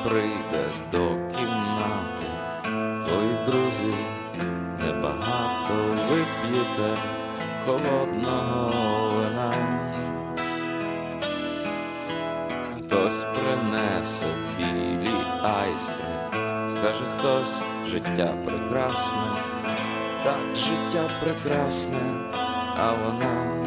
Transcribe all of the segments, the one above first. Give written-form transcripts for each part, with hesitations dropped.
прийде до кімнати твоїх друзів, небагато вип'єте холодного вина. Хтось принесе білі айстри, скаже хтось: життя прекрасне, так, життя прекрасне, а вона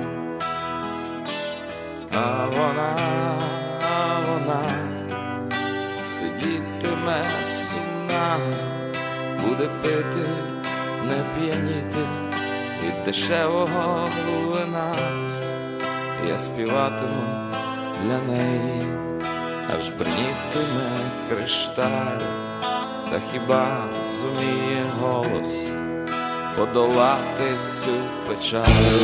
сидітиме сумна, буде пити, не п'яніти від дешевого вина. Я співатиму для неї, аж бринітиме кришталь, та хіба зуміє голос подолати цю печаль?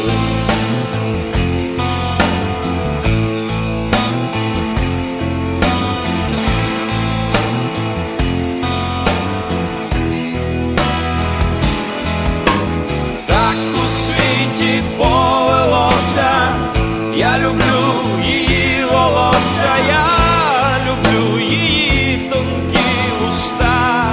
Повелося, я люблю її волосся, я люблю її тонкі уста.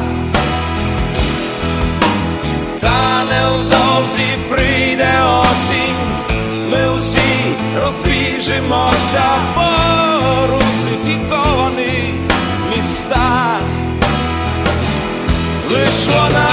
Та невдовзі прийде осінь, ми усі розбіжимося по русифікованих містах. Лиш вона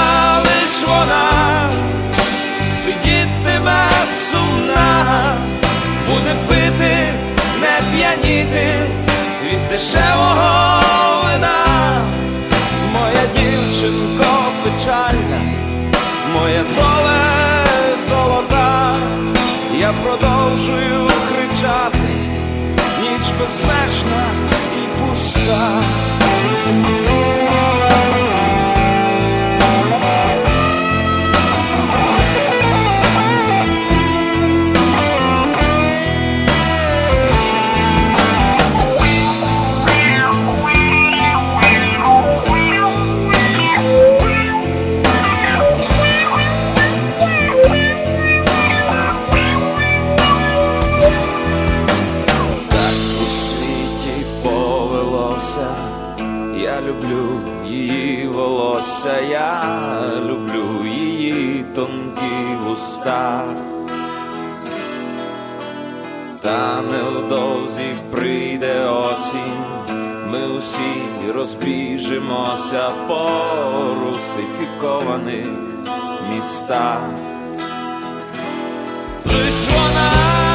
сидітиме сумна, буде пити, не п'яніти від дешевого вина. Моя дівчинко печальна, моя доля золота. Я продовжую кричати, ніч безмежна і пуста. Я люблю її волосся, я люблю її тонкі вуста. Та невдовзі прийде осінь, ми усі розбіжимося по русифікованих містах. Лиш вона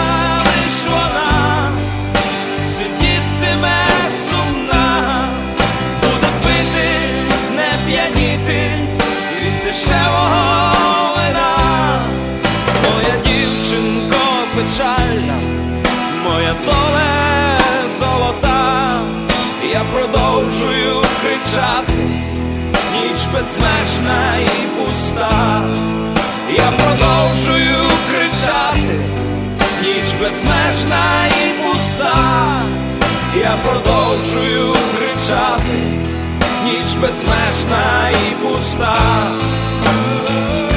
сидітиме сумна, буде пити, не п'яніти від дешевого вина. Моя дівчинко печальна, моя доля золота. Я продовжую кричати, ніч безмежна і пуста. Я продовжую кричати, ніч безмежна і пуста. Я продовжую кричати, ніч безмежна і пуста.